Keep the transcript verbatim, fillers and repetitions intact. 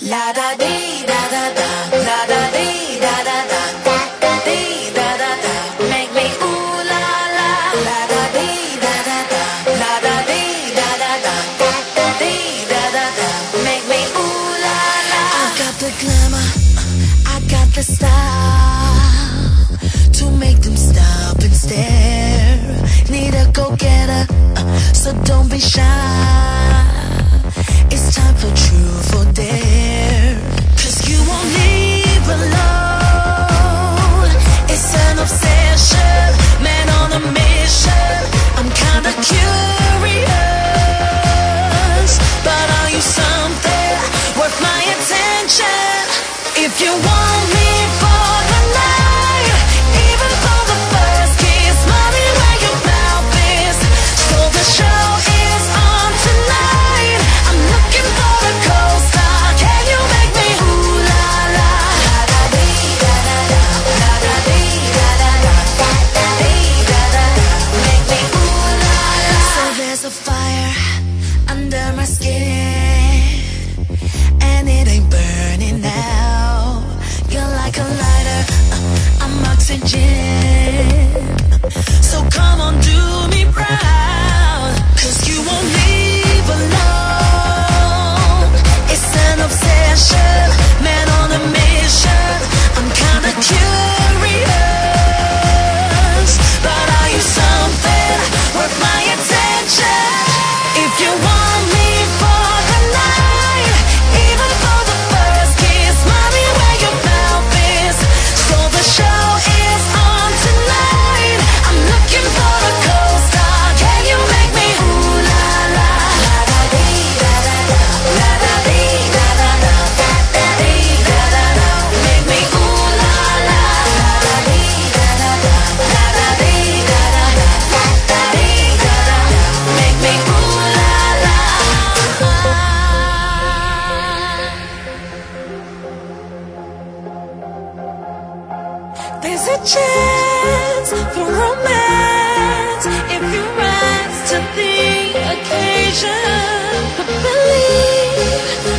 La da dee da da da, la da dee da da da, da dee da da da, make me ooh la la. La da dee da da da, la da dee da da da, da dee da da da, make me ooh la la. I got the glamour, I got the style to make them stop and stare. Need a go-getter, so don't be shy. It's time for truth or dare. Cause you won't leave alone. It's an obsession, man on a mission. I'm kinda curious, but are you something worth my attention? If you want me for the night, even for the first kiss, mommy, where your mouth is. So the show is on tonight. I'm looking for a co-star. Can you make me ooh la la? La da dee da da da, la da dee da da da, da dee da da da, make me ooh la la. So there's a fire under my skin, and it ain't burning now. You're like a lighter, uh, I'm oxygen. So come on, do me proud, cause you won't leave alone. It's an obsession, man on a mission. I'm kinda curious, but are you something worth my attention? If you want me for the night, even for the first kiss, mommy, where your mouth is. So the show is on tonight. I'm looking for a co-star. Can you make me ooh la la? La da dee da da da, la da dee da da da, da dee da da da, make me ooh la la. La da dee da da da, la da dee da da da, da dee da da da, make me ooh la la. There's a chance for romance if you rise to the occasion. But believe